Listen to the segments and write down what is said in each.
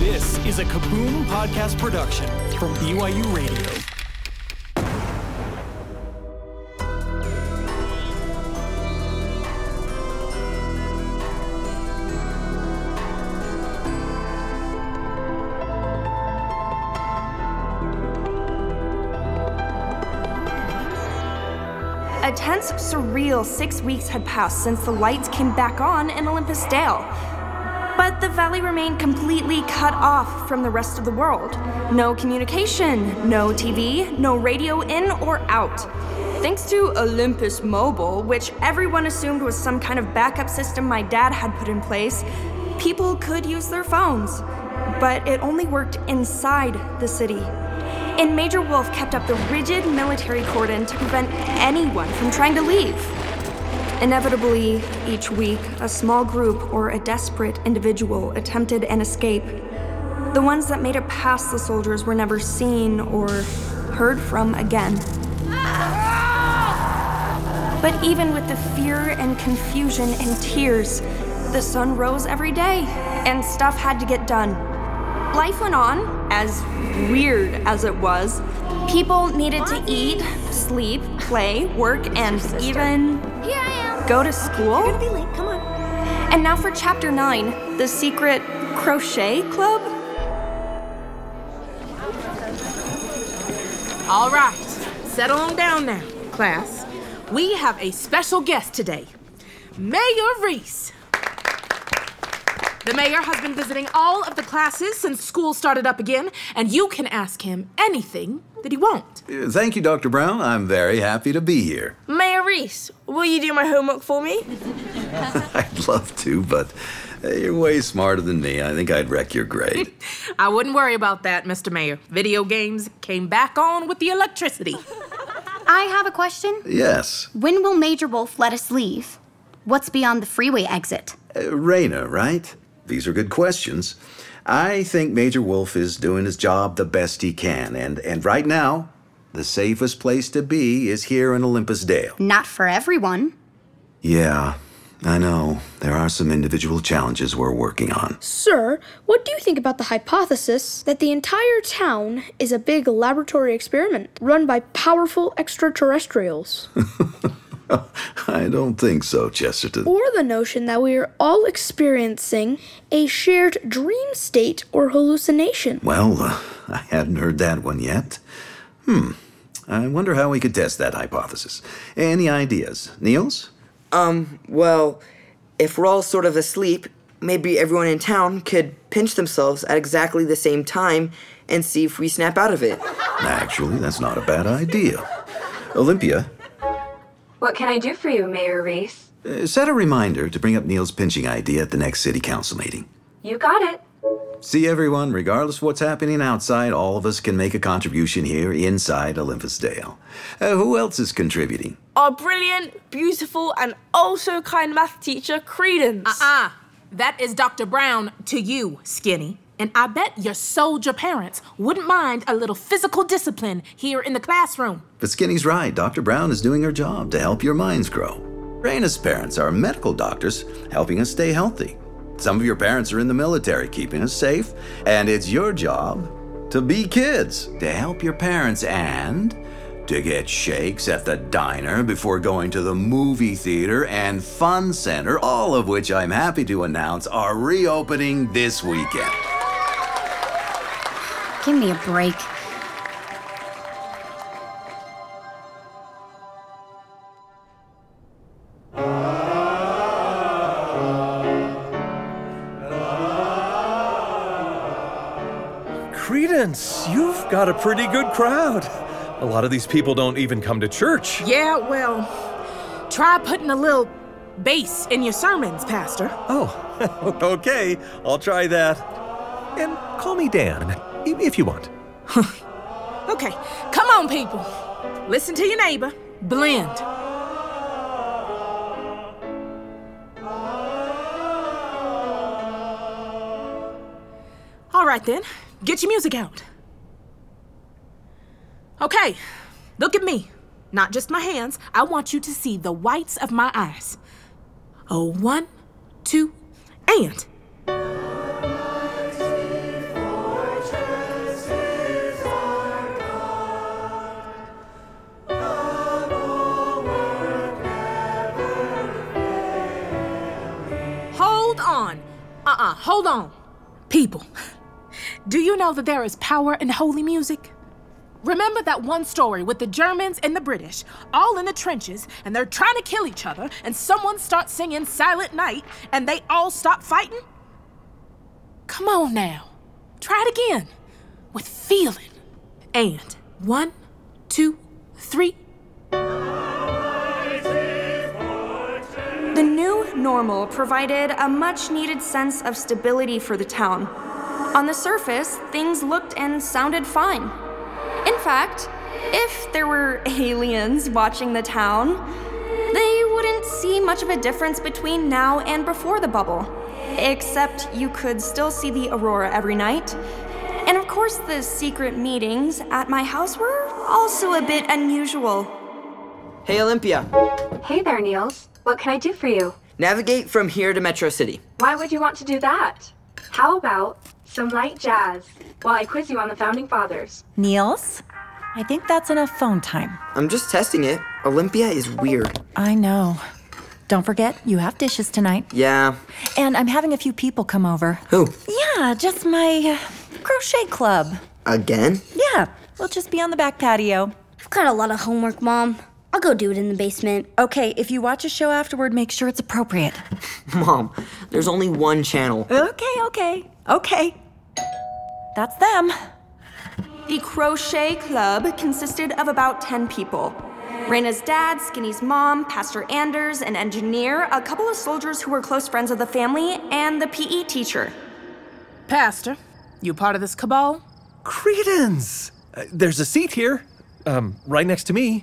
This is a Kaboom podcast production from BYU Radio. A tense, surreal 6 weeks had passed since the lights came back on in Olympus Dale. But the valley remained completely cut off from the rest of the world. No communication, no TV, no radio in or out. Thanks to Olympus Mobile, which everyone assumed was some kind of backup system my dad had put in place, people could use their phones. But it only worked inside the city. And Major Wolf kept up the rigid military cordon to prevent anyone from trying to leave. Inevitably, each week, a small group or a desperate individual attempted an escape. The ones that made it past the soldiers were never seen or heard from again. But even with the fear and confusion and tears, the sun rose every day, and stuff had to get done. Life went on, as weird as it was. People needed to eat, sleep, play, work, and even go to school. You're gonna be late, come on. And now for Chapter 9, the secret crochet club. All right, settle on down now, class. We have a special guest today, Mayor Reese. The mayor has been visiting all of the classes since school started up again, and you can ask him anything that you want. Thank you, Dr. Brown. I'm very happy to be here. Mayor Reese, will you do my homework for me? I'd love to, but you're way smarter than me. I think I'd wreck your grade. I wouldn't worry about that, Mr. Mayor. Video games came back on with the electricity. I have a question. Yes. When will Major Wolf let us leave? What's beyond the freeway exit? Raina, right? These are good questions. I think Major Wolf is doing his job the best he can, and right now, the safest place to be is here in Olympus Dale. Not for everyone. Yeah, I know. There are some individual challenges we're working on. Sir, what do you think about the hypothesis that the entire town is a big laboratory experiment run by powerful extraterrestrials? I don't think so, Chesterton. Or the notion that we are all experiencing a shared dream state or hallucination? Well, I hadn't heard that one yet. I wonder how we could test that hypothesis. Any ideas? Niels? Well, if we're all sort of asleep, maybe everyone in town could pinch themselves at exactly the same time and see if we snap out of it. Actually, that's not a bad idea. Olympia? What can I do for you, Mayor Reese? Set a reminder to bring up Neil's pinching idea at the next city council meeting. You got it. See, everyone, regardless of what's happening outside, all of us can make a contribution here inside Olympus Dale. Who else is contributing? Our brilliant, beautiful, and also kind math teacher, Credence. That is Dr. Brown to you, Skinny. And I bet your soldier parents wouldn't mind a little physical discipline here in the classroom. But Skinny's right. Dr. Brown is doing her job to help your minds grow. Raina's parents are medical doctors helping us stay healthy. Some of your parents are in the military keeping us safe. And it's your job to be kids, to help your parents and to get shakes at the diner before going to the movie theater and fun center, all of which I'm happy to announce are reopening this weekend. Give me a break. Credence, you've got a pretty good crowd. A lot of these people don't even come to church. Yeah, well, try putting a little bass in your sermons, Pastor. Oh, okay. I'll try that. And call me Dan, if you want. Okay, come on, people. Listen to your neighbor. Blend. All right, then. Get your music out. Okay, look at me. Not just my hands. I want you to see the whites of my eyes. Oh, 1, 2, and. Hold on. People, do you know that there is power in holy music? Remember that one story with the Germans and the British, all in the trenches, and they're trying to kill each other, and someone starts singing Silent Night, and they all stop fighting? Come on now. Try it again. With feeling. And 1, 2, 3. The new normal provided a much-needed sense of stability for the town. On the surface, things looked and sounded fine. In fact, if there were aliens watching the town, they wouldn't see much of a difference between now and before the bubble. Except you could still see the aurora every night. And of course, the secret meetings at my house were also a bit unusual. Hey, Olympia. Hey there, Niels. What can I do for you? Navigate from here to Metro City. Why would you want to do that? How about some light jazz while I quiz you on the Founding Fathers? Niels, I think that's enough phone time. I'm just testing it. Olympia is weird. I know. Don't forget, you have dishes tonight. Yeah. And I'm having a few people come over. Who? Yeah, just my crochet club. Again? Yeah, we'll just be on the back patio. I've got a lot of homework, Mom. I'll go do it in the basement. Okay, if you watch a show afterward, make sure it's appropriate. Mom, there's only one channel. Okay. That's them. The crochet club consisted of about 10 people. Raina's dad, Skinny's mom, Pastor Anders, an engineer, a couple of soldiers who were close friends of the family, and the PE teacher. Pastor, you part of this cabal? Credence! There's a seat here. Right next to me.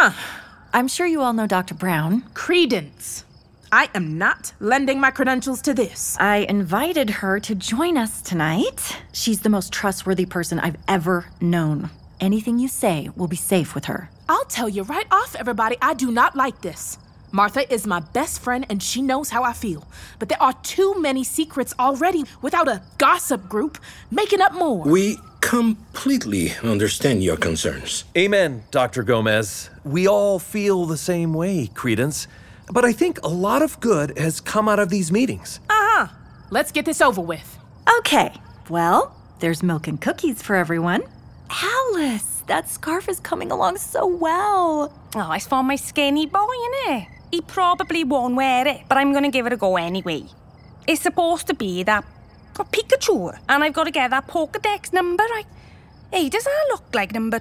I'm sure you all know Dr. Brown. Credence. I am not lending my credentials to this. I invited her to join us tonight. She's the most trustworthy person I've ever known. Anything you say will be safe with her. I'll tell you right off, everybody, I do not like this. Martha is my best friend and she knows how I feel. But there are too many secrets already without a gossip group making up more. We completely understand your concerns. Amen, Dr. Gomez. We all feel the same way, Credence. But I think a lot of good has come out of these meetings. Let's get this over with. Okay, well, there's milk and cookies for everyone. Alice, that scarf is coming along so well. Oh, it's for my skinny boy, innit? He probably won't wear it, but I'm gonna give it a go anyway. It's supposed to be that Pikachu, and I've got to get that Pokedex number right. Hey, does that look like number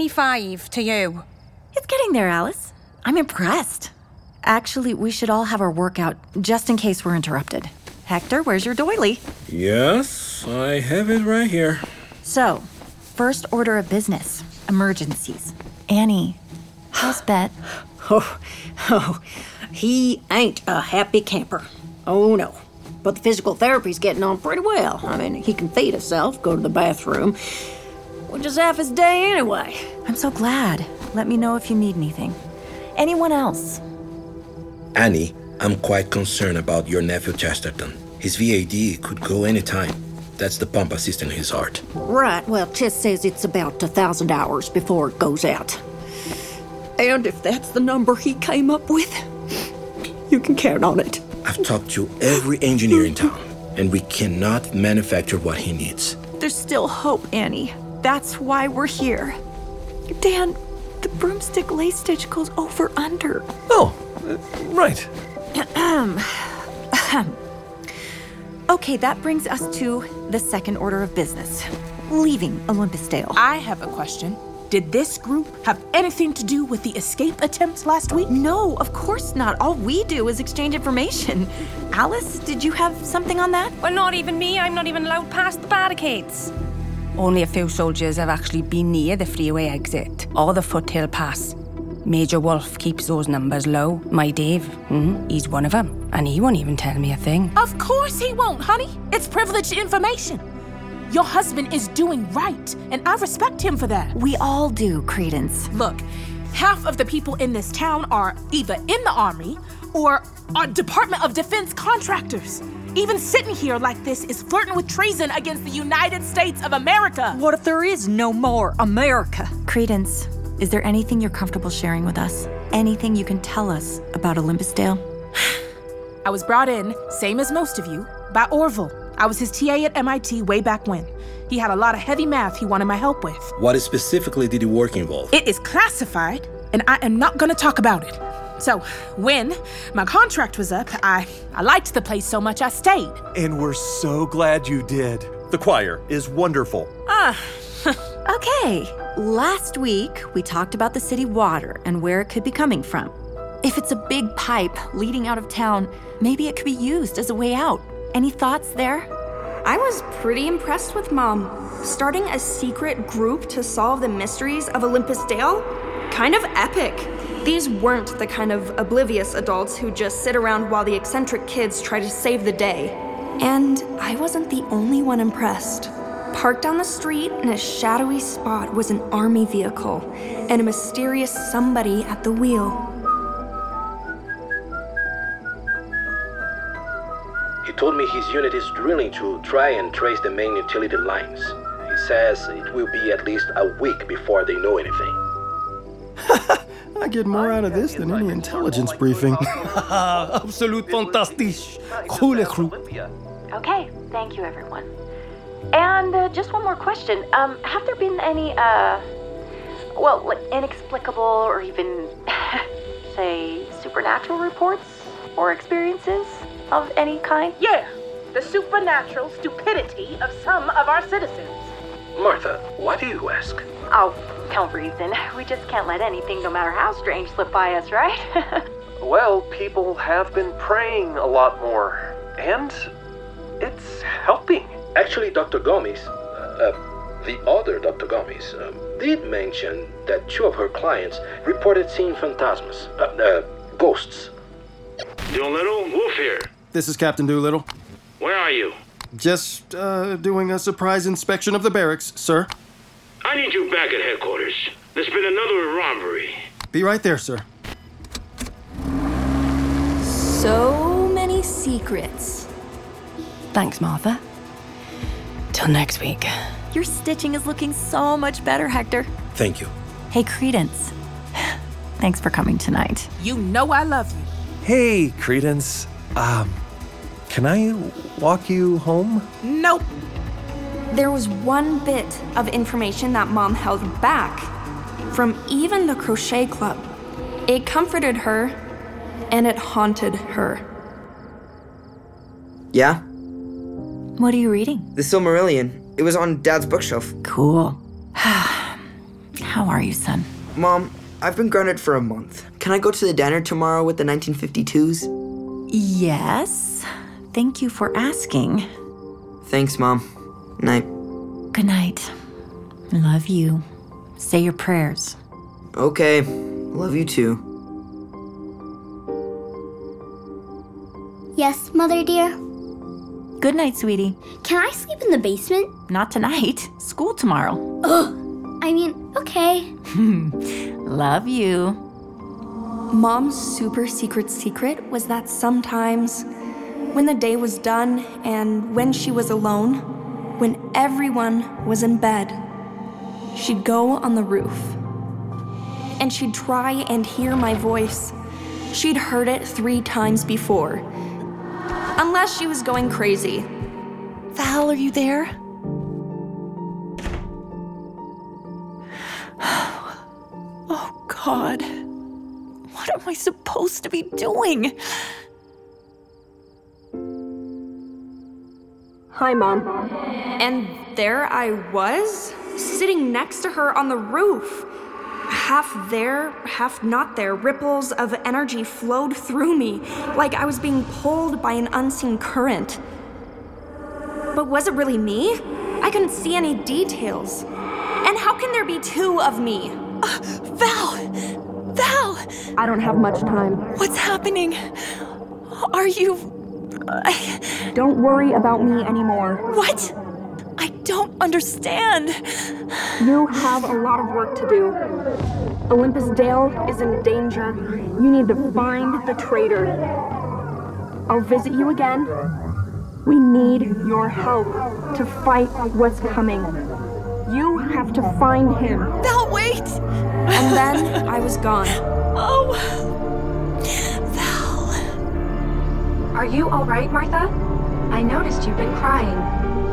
25 to you? It's getting there, Alice. I'm impressed. Actually, we should all have our workout, just in case we're interrupted. Hector, where's your doily? Yes, I have it right here. So, first order of business, emergencies. Annie, how's Bet? He ain't a happy camper. Oh, no. But the physical therapy's getting on pretty well. I mean, he can feed himself, go to the bathroom, which is half his day anyway. I'm so glad. Let me know if you need anything. Anyone else? Annie, I'm quite concerned about your nephew Chesterton. His VAD could go anytime. That's the pump assisting his heart. Right, well, Chess says it's about 1,000 hours before it goes out. And if that's the number he came up with, you can count on it. I've talked to every engineer in town, and we cannot manufacture what he needs. There's still hope, Annie. That's why we're here. Dan, the broomstick lace stitch goes over under. Oh, right. Okay, that brings us to the second order of business. Leaving Olympusdale. I have a question. Did this group have anything to do with the escape attempts last week? No, of course not. All we do is exchange information. Alice, did you have something on that? Well, not even me. I'm not even allowed past the barricades. Only a few soldiers have actually been near the freeway exit or the foothill pass. Major Wolf keeps those numbers low. My Dave, he's one of them, and he won't even tell me a thing. Of course he won't, honey. It's privileged information. Your husband is doing right, and I respect him for that. We all do, Credence. Look, half of the people in this town are either in the Army or are Department of Defense contractors. Even sitting here like this is flirting with treason against the United States of America. What if there is no more America? Credence, is there anything you're comfortable sharing with us? Anything you can tell us about Olympusdale? I was brought in, same as most of you, by Orville. I was his TA at MIT way back when. He had a lot of heavy math he wanted my help with. What specifically did your work involve? It is classified, and I am not going to talk about it. So, when my contract was up, I liked the place so much I stayed. And we're so glad you did. The choir is wonderful. Okay, last week we talked about the city water and where it could be coming from. If it's a big pipe leading out of town, maybe it could be used as a way out. Any thoughts there? I was pretty impressed with Mom. Starting a secret group to solve the mysteries of Olympus Dale? Kind of epic. These weren't the kind of oblivious adults who just sit around while the eccentric kids try to save the day. And I wasn't the only one impressed. Parked on the street in a shadowy spot was an army vehicle and a mysterious somebody at the wheel. He told me his unit is drilling to try and trace the main utility lines. He says it will be at least a week before they know anything. I get more out of this than any intelligence briefing. Absolute fantastic. Cool crew. Okay, thank you everyone. And just one more question. Have there been any, inexplicable or even, say, supernatural reports or experiences of any kind? Yeah, the supernatural stupidity of some of our citizens. Martha, why do you ask? Oh, no reason. We just can't let anything, no matter how strange, slip by us, right? Well, people have been praying a lot more, and it's helping. Actually, Dr. Gomes, the other Dr. Gomes, did mention that 2 of her clients reported seeing phantasmas, ghosts. Doolittle, Wolf here. This is Captain Doolittle. Where are you? Just doing a surprise inspection of the barracks, sir. I need you back at headquarters. There's been another robbery. Be right there, sir. So many secrets. Thanks, Martha. Till next week. Your stitching is looking so much better, Hector. Thank you. Hey, Credence. Thanks for coming tonight. You know I love you. Hey, Credence. Can I walk you home? Nope. There was one bit of information that Mom held back from even the crochet club. It comforted her, and it haunted her. Yeah? What are you reading? The Silmarillion. It was on Dad's bookshelf. Cool. How are you, son? Mom, I've been grounded for a month. Can I go to the diner tomorrow with the 1952s? Yes. Thank you for asking. Thanks, Mom. Night. Good night. Love you. Say your prayers. Okay. Love you too. Yes, Mother dear? Good night, sweetie. Can I sleep in the basement? Not tonight. School tomorrow. Ugh. I mean, okay. Love you. Mom's super secret was that sometimes, when the day was done and when she was alone, when everyone was in bed, she'd go on the roof. And she'd try and hear my voice. She'd heard it 3 times before. Unless she was going crazy. Val, are you there? Oh, God. What am I supposed to be doing? Hi, Mom. And there I was, sitting next to her on the roof. Half there, half not there, ripples of energy flowed through me, like I was being pulled by an unseen current. But was it really me? I couldn't see any details. And how can there be 2 of me? Val! Val! I don't have much time. What's happening? Are you... Don't worry about me anymore. What? I don't understand. You have a lot of work to do. Olympus Dale is in danger. You need to find the traitor. I'll visit you again. We need your help to fight what's coming. You have to find him. Val, wait! And then I was gone. Oh, Val. Are you all right, Martha? I noticed you've been crying.